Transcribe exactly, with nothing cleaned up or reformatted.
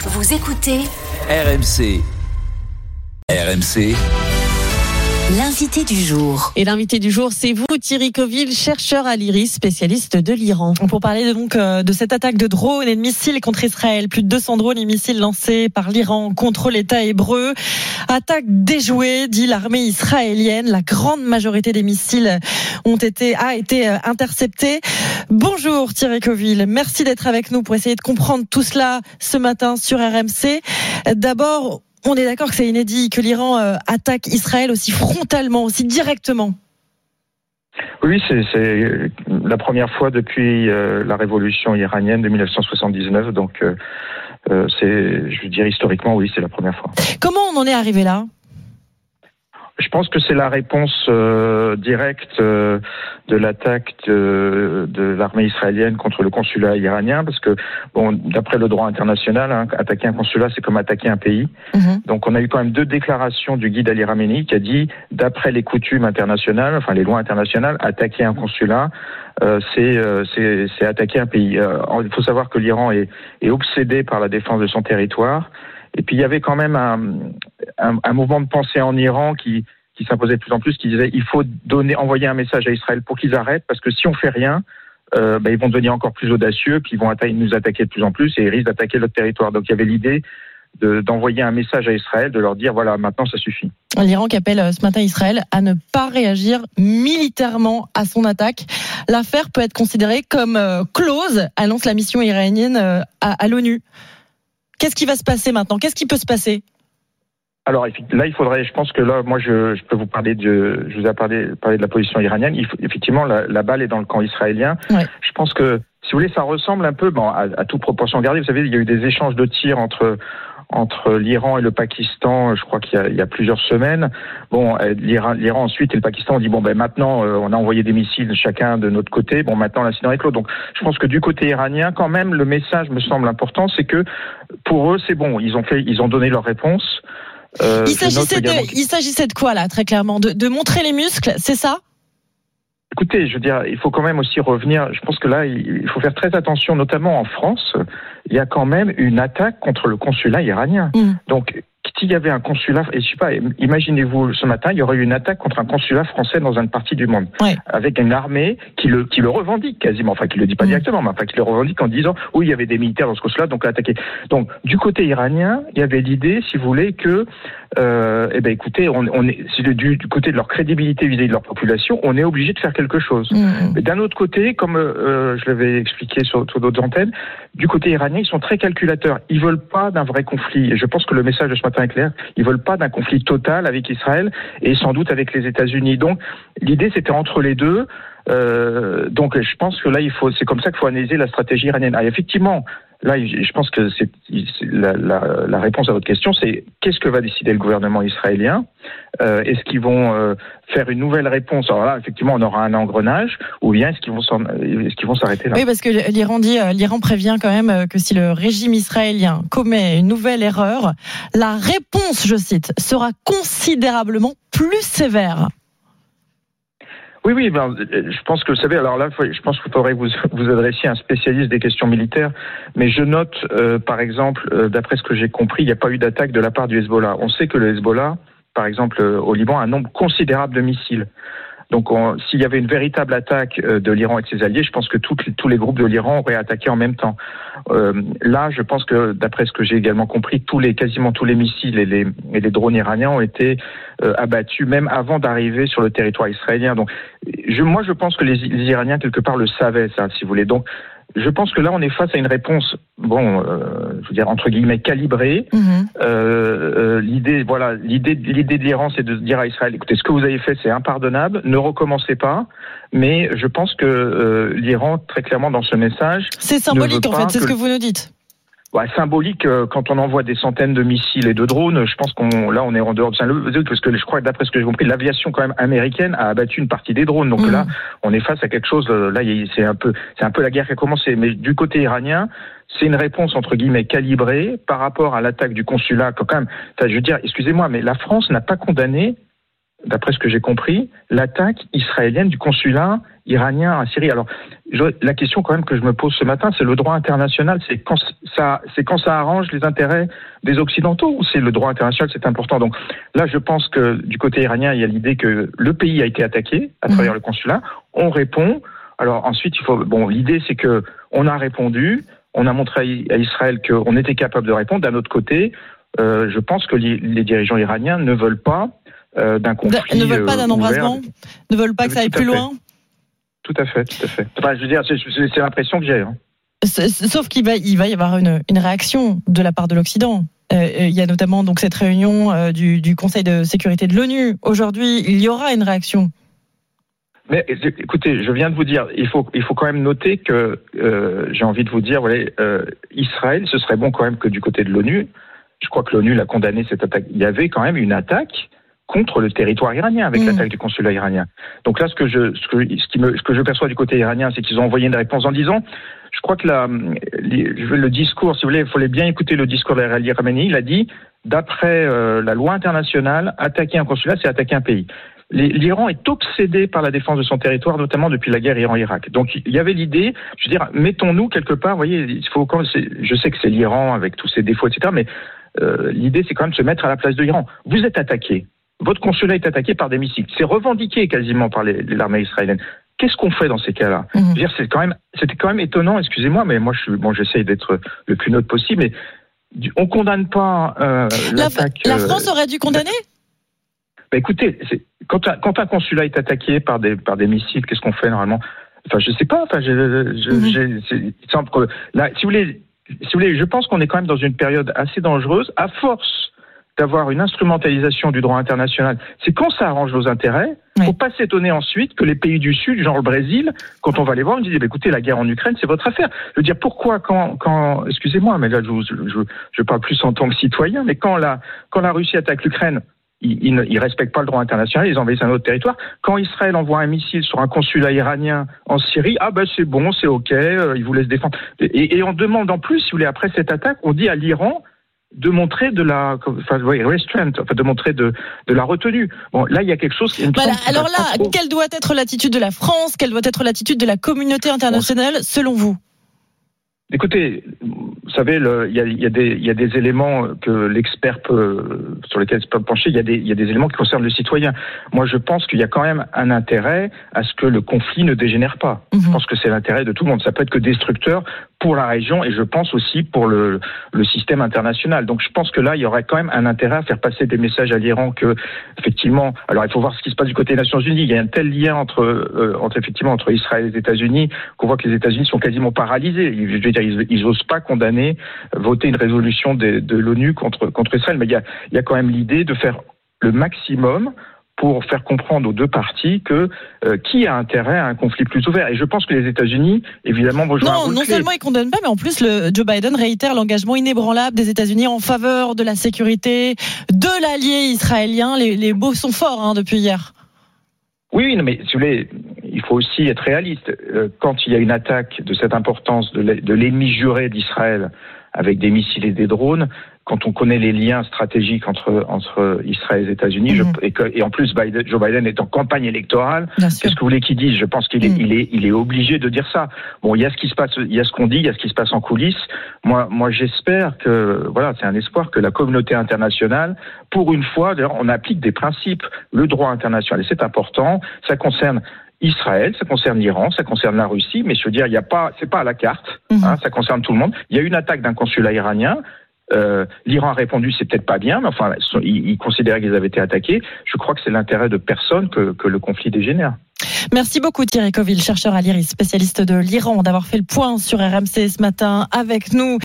Vous écoutez R M C. R M C. L'invité du jour. Et l'invité du jour, c'est vous, Thierry Coville, chercheur à l'I R I S, spécialiste de l'Iran. Pour parler donc de cette attaque de drones et de missiles contre Israël. Plus de deux cents drones et missiles lancés par l'Iran contre l'État hébreu. Attaque déjouée, dit l'armée israélienne. La grande majorité des missiles ont été, a été interceptés. Bonjour Thierry Coville, merci d'être avec nous pour essayer de comprendre tout cela ce matin sur R M C. D'abord, on est d'accord que c'est inédit que l'Iran euh, attaque Israël aussi frontalement, aussi directement. Oui, c'est, c'est la première fois depuis euh, la révolution iranienne de dix-neuf cent soixante-dix-neuf. Donc, euh, euh, c'est, je veux dire, historiquement, oui, c'est la première fois. Comment on en est arrivé là ? Je pense que c'est la réponse euh, directe euh, de l'attaque de, de l'armée israélienne contre le consulat iranien, parce que, bon, d'après le droit international, hein, attaquer un consulat, c'est comme attaquer un pays. Mmh. Donc, on a eu quand même deux déclarations du guide Ali Khamenei qui a dit, d'après les coutumes internationales, enfin les lois internationales, attaquer un consulat, euh, c'est, euh, c'est, c'est attaquer un pays. Euh, il faut savoir que l'Iran est, est obsédé par la défense de son territoire. Et puis il y avait quand même un, un, un mouvement de pensée en Iran qui, qui s'imposait de plus en plus, qui disait il faut donner, envoyer un message à Israël pour qu'ils arrêtent, parce que si on fait rien, euh, bah, ils vont devenir encore plus audacieux, puis ils vont atta- nous attaquer de plus en plus et ils risquent d'attaquer notre territoire. Donc il y avait l'idée de, d'envoyer un message à Israël, de leur dire voilà, maintenant ça suffit. L'Iran qui appelle ce matin Israël à ne pas réagir militairement à son attaque. L'affaire peut être considérée comme euh, close, annonce la mission iranienne euh, à, à l'ONU. Qu'est-ce qui va se passer maintenant ? Qu'est-ce qui peut se passer ? Alors là, il faudrait, je pense que là, moi, je, je peux vous parler de, je vous ai parlé, parlé de la position iranienne. Il faut, effectivement, la, la balle est dans le camp israélien. Ouais. Je pense que, si vous voulez, ça ressemble un peu, bon, à, à toute proportion gardée. Vous savez, il y a eu des échanges de tirs entre entre l'Iran et le Pakistan, je crois qu'il y a, il y a plusieurs semaines. Bon, l'Iran, l'Iran ensuite et le Pakistan ont dit bon ben maintenant euh, on a envoyé des missiles chacun de notre côté. Bon maintenant l'incident est clos. Donc je pense que du côté iranien, quand même, le message me semble important, c'est que pour eux c'est bon, ils ont fait, ils ont donné leur réponse. Euh, il s'agissait de, il s'agissait de quoi là, très clairement, de, de montrer les muscles, c'est ça ? Écoutez, je veux dire, il faut quand même aussi revenir. Je pense que là, il faut faire très attention, notamment en France. Il y a quand même une attaque contre le consulat iranien. Mmh. Donc, s'il y avait un consulat, et je sais pas, imaginez-vous ce matin, il y aurait eu une attaque contre un consulat français dans une partie du monde, ouais. avec une armée qui le qui le revendique quasiment, enfin qui le dit pas mmh. directement, mais enfin qui le revendique en disant oui, il y avait des militaires dans ce consulat, donc l'attaquer. Donc, du côté iranien, il y avait l'idée, si vous voulez, que euh, eh ben écoutez, on, on est c'est du, du côté de leur crédibilité vis-à-vis de leur population, on est obligé de faire quelque chose. Mmh. Mais d'un autre côté, comme euh, je l'avais expliqué sur, sur d'autres antennes, du côté iranien, ils sont très calculateurs. Ils veulent pas d'un vrai conflit. Et je pense que le message de ce matin est clair. Ils veulent pas d'un conflit total avec Israël et sans doute avec les États-Unis. Donc, l'idée, c'était entre les deux. Euh, donc, je pense que là, il faut, c'est comme ça qu'il faut analyser la stratégie iranienne. Ah, effectivement, là, je pense que c'est, c'est la, la, la réponse à votre question, c'est qu'est-ce que va décider le gouvernement israélien ? euh, Est-ce qu'ils vont euh, faire une nouvelle réponse ? Alors là, effectivement, on aura un engrenage, ou bien est-ce qu'ils vont, s'en, est-ce qu'ils vont s'arrêter là ? Oui, parce que l'Iran dit, l'Iran prévient quand même que si le régime israélien commet une nouvelle erreur, la réponse, je cite, sera considérablement plus sévère. Oui, oui, ben, je pense que vous savez, alors là, je pense qu'il faudrait vous vous adresser à un spécialiste des questions militaires, mais je note, euh, par exemple, euh, d'après ce que j'ai compris, il n'y a pas eu d'attaque de la part du Hezbollah. On sait que le Hezbollah, par exemple, euh, au Liban, a un nombre considérable de missiles. Donc, on, s'il y avait une véritable attaque de l'Iran avec ses alliés, je pense que toutes, tous les groupes de l'Iran auraient attaqué en même temps. Euh, là, je pense que, d'après ce que j'ai également compris, tous les, quasiment tous les missiles et les, et les drones iraniens ont été euh, abattus, même avant d'arriver sur le territoire israélien. Donc, je, moi, je pense que les, les Iraniens, quelque part, le savaient, ça, si vous voulez. Donc, je pense que là, on est face à une réponse, bon, euh, je veux dire entre guillemets calibrée. Mmh. Euh, euh, l'idée, voilà, l'idée, l'idée de l'Iran, c'est de dire à Israël, écoutez, ce que vous avez fait, c'est impardonnable, ne recommencez pas. Mais je pense que euh, l'Iran, très clairement, dans ce message, c'est symbolique en fait, c'est ce que vous nous dites. Ouais, symbolique, euh, quand on envoie des centaines de missiles et de drones, je pense qu'on là on est en dehors de ça, parce que je crois que d'après ce que j'ai compris, l'aviation quand même américaine a abattu une partie des drones. Donc mmh. là, on est face à quelque chose. Là, c'est un peu, c'est un peu la guerre qui a commencé. Mais du côté iranien, c'est une réponse entre guillemets calibrée par rapport à l'attaque du consulat. Quand même, enfin, je veux dire, excusez-moi, mais la France n'a pas condamné d'après ce que j'ai compris, l'attaque israélienne du consulat iranien à Syrie. Alors, je, la question quand même que je me pose ce matin, c'est le droit international, c'est quand ça, c'est quand ça arrange les intérêts des Occidentaux ou c'est le droit international, c'est important. Donc là, je pense que du côté iranien, il y a l'idée que le pays a été attaqué à travers mmh. le consulat. On répond. Alors ensuite, il faut. Bon, l'idée, c'est que on a répondu. On a montré à Israël qu'on était capable de répondre. D'un autre côté, euh, je pense que les, les dirigeants iraniens ne veulent pas euh, d'un conflit. Ne veulent pas d'un embrasement, ouvert. Ne veulent pas que ça aille plus loin. Tout à fait, tout à fait. Enfin, je veux dire, c'est, c'est l'impression que j'ai. Hein. Sauf qu'il va, il va y avoir une, une réaction de la part de l'Occident. Euh, il y a notamment donc cette réunion euh, du, du Conseil de sécurité de l'ONU. Aujourd'hui, il y aura une réaction. Mais écoutez, je viens de vous dire, il faut, il faut quand même noter que euh, j'ai envie de vous dire, voilà, euh, Israël, ce serait bon quand même que du côté de l'ONU, je crois que l'ONU l'a condamné cette attaque. Il y avait quand même une attaque contre le territoire iranien avec mmh. l'attaque du consulat iranien. Donc là, ce que je, ce que, ce qui me, ce que je perçois du côté iranien, c'est qu'ils ont envoyé une réponse en disant, je crois que la, le discours, si vous voulez, il fallait bien écouter le discours d'Ali Khamenei. Il a dit, d'après euh, la loi internationale, attaquer un consulat, c'est attaquer un pays. L'Iran est obsédé par la défense de son territoire, notamment depuis la guerre Iran-Irak. Donc il y avait l'idée, je veux dire, mettons-nous quelque part, vous voyez, il faut quand je sais que c'est l'Iran avec tous ses défauts, et cetera, mais euh, l'idée c'est quand même de se mettre à la place de l'Iran. Vous êtes attaqué, votre consulat est attaqué par des missiles, c'est revendiqué quasiment par les, l'armée israélienne. Qu'est-ce qu'on fait dans ces cas-là ? mmh. Je veux dire, c'est quand même, c'était quand même étonnant, excusez-moi, mais moi je suis, bon, j'essaye d'être le plus neutre possible, mais on condamne pas euh, l'attaque. La, la France aurait dû condamner ? Bah écoutez, c'est, quand, un, quand un consulat est attaqué par des, par des missiles, qu'est-ce qu'on fait normalement ? Enfin, je sais pas. Enfin, je, je, mmh. j'ai, c'est, il semble que là, si vous voulez, si vous voulez, je pense qu'on est quand même dans une période assez dangereuse. À force d'avoir une instrumentalisation du droit international, c'est quand ça arrange nos intérêts. Il ne faut pas s'étonner ensuite que les pays du Sud, genre le Brésil, quand on va les voir, on dit bah, écoutez, la guerre en Ukraine, c'est votre affaire. Je veux dire, pourquoi quand, quand excusez-moi, mais là, je, je, je, je parle plus en tant que citoyen, mais quand la, quand la Russie attaque l'Ukraine, Ils ne respectent pas le droit international, ils envahissent un autre territoire. Quand Israël envoie un missile sur un consulat iranien en Syrie, ah ben c'est bon, c'est ok, euh, ils vous laissent défendre. Et, et on demande en plus, si vous voulez, après cette attaque, on dit à l'Iran de montrer de la, enfin, oui, restraint, enfin, de montrer de, de la retenue. Bon, là, il y a quelque chose qui. Voilà, alors là, quelle doit être l'attitude de la France, quelle doit être l'attitude de la communauté internationale, bon, selon vous ? Écoutez, vous savez, le, il, y a, il, y a des, il y a des éléments que l'expert peut, sur lesquels il peut pencher. Il y a des, il y a des éléments qui concernent le citoyen. Moi, je pense qu'il y a quand même un intérêt à ce que le conflit ne dégénère pas. Mmh. Je pense que c'est l'intérêt de tout le monde. Ça peut être que destructeur pour la région et je pense aussi pour le, le système international. Donc, je pense que là, il y aurait quand même un intérêt à faire passer des messages à l'Iran que, effectivement, alors il faut voir ce qui se passe du côté des Nations Unies. Il y a un tel lien entre, euh, entre effectivement, entre Israël et les États-Unis qu'on voit que les États-Unis sont quasiment paralysés. Je veux dire, ils n'osent pas condamner, voter une résolution de, de l'ONU contre, contre Israël. Mais il y a, il y a quand même l'idée de faire le maximum pour faire comprendre aux deux parties que euh, qui a intérêt à un conflit plus ouvert. Et je pense que les États-Unis, évidemment, vont jouer un rôle clé. Non, non seulement ils condamnent pas, mais en plus, le Joe Biden réitère l'engagement inébranlable des États-Unis en faveur de la sécurité de l'allié israélien. Les, les mots sont forts hein, depuis hier. Oui, oui, non, mais si vous voulez, il faut aussi être réaliste. Quand il y a une attaque de cette importance de l'ennemi juré d'Israël avec des missiles et des drones, quand on connaît les liens stratégiques entre, entre Israël et les États-Unis, mmh. je, et, que, et en plus Biden, Joe Biden est en campagne électorale, qu'est-ce que vous voulez qu'il dise ? Je pense qu'il est, mmh. il est, il est obligé de dire ça. Bon, il y a ce qui se passe, il y a ce qu'on dit, il y a ce qui se passe en coulisses. Moi, moi, j'espère que, voilà, c'est un espoir que la communauté internationale, pour une fois, d'ailleurs, on applique des principes, le droit international, et c'est important. Ça concerne Israël, ça concerne l'Iran, ça concerne la Russie, mais je veux dire, il y a pas, c'est pas à la carte, mmh. hein, ça concerne tout le monde. Il y a une attaque d'un consulat iranien. Euh, L'Iran a répondu, c'est peut-être pas bien, mais enfin, ils, ils considéraient qu'ils avaient été attaqués. Je crois que c'est l'intérêt de personne que, que le conflit dégénère. Merci beaucoup Thierry Coville, chercheur à l'I R I S, spécialiste de l'Iran, d'avoir fait le point sur R M C ce matin avec nous.